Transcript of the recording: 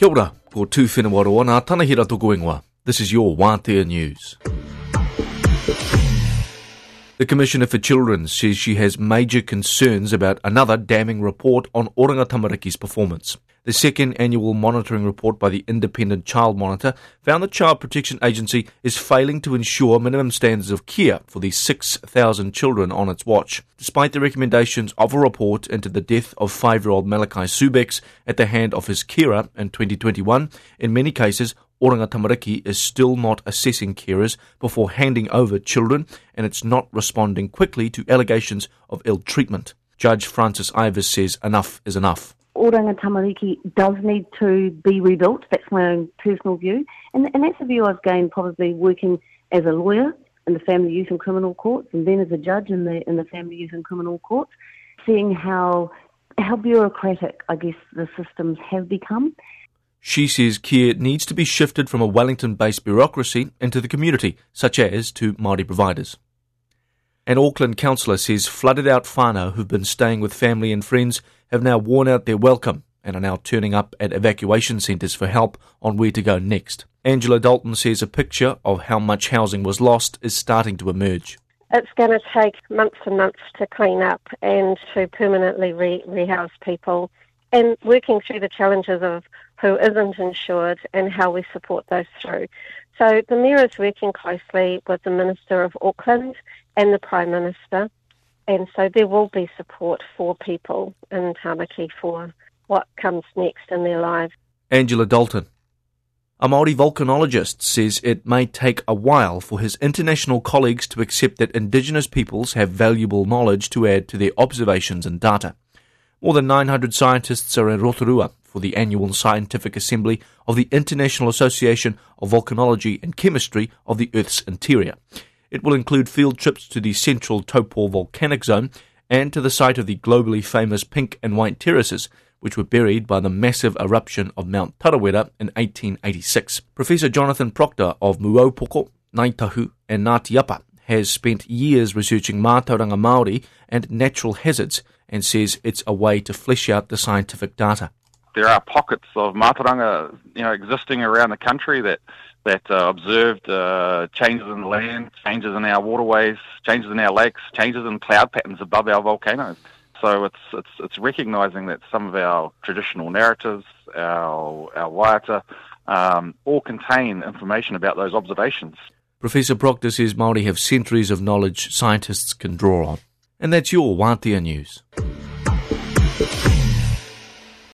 Kia ora, ko tū whenua roa, nā tanahira tōku ingoa. This is your Wātea News. The Commissioner for Children says she has major concerns about another damning report on Oranga Tamariki's performance. The second annual monitoring report by the Independent Child Monitor found the Child Protection Agency is failing to ensure minimum standards of care for the 6,000 children on its watch. Despite the recommendations of a report into the death of 5-year-old Malachi Subex at the hand of his carer in 2021, in many cases, Oranga Tamariki is still not assessing carers before handing over children, and it's not responding quickly to allegations of ill treatment. Judge Francis Ivers says enough is enough. Oranga Tamariki does need to be rebuilt. That's my own personal view. And that's a view I've gained probably working as a lawyer in the Family, Youth and Criminal Courts, and then as a judge in the Family, Youth and Criminal Courts, seeing how bureaucratic, I guess, the systems have become. She says care needs to be shifted from a Wellington-based bureaucracy into the community, such as to Māori providers. An Auckland councillor says flooded-out whānau who've been staying with family and friends have now worn out their welcome and are now turning up at evacuation centres for help on where to go next. Angela Dalton says a picture of how much housing was lost is starting to emerge. It's going to take months and months to clean up and to permanently rehouse people, and working through the challenges of who isn't insured and how we support those through. So the Mayor is working closely with the Minister of Auckland and the Prime Minister, and so there will be support for people in Tamaki for what comes next in their lives. Angela Dalton. A Māori volcanologist says it may take a while for his international colleagues to accept that Indigenous peoples have valuable knowledge to add to their observations and data. More than 900 scientists are in Rotorua for the annual scientific assembly of the International Association of Volcanology and Chemistry of the Earth's Interior. It will include field trips to the central Taupō volcanic zone and to the site of the globally famous pink and white terraces, which were buried by the massive eruption of Mount Tarawera in 1886. Professor Jonathan Proctor of Muaupoko, Ngaitahu and Ngāti Apa has spent years researching mātauranga Māori and natural hazards and says it's a way to flesh out the scientific data. There are pockets of mātauranga, existing around the country that observed changes in the land, changes in our waterways, changes in our lakes, changes in cloud patterns above our volcanoes. So it's recognising that some of our traditional narratives, our waiata, all contain information about those observations. Professor Proctor says Māori have centuries of knowledge scientists can draw on. And that's your Wātea News.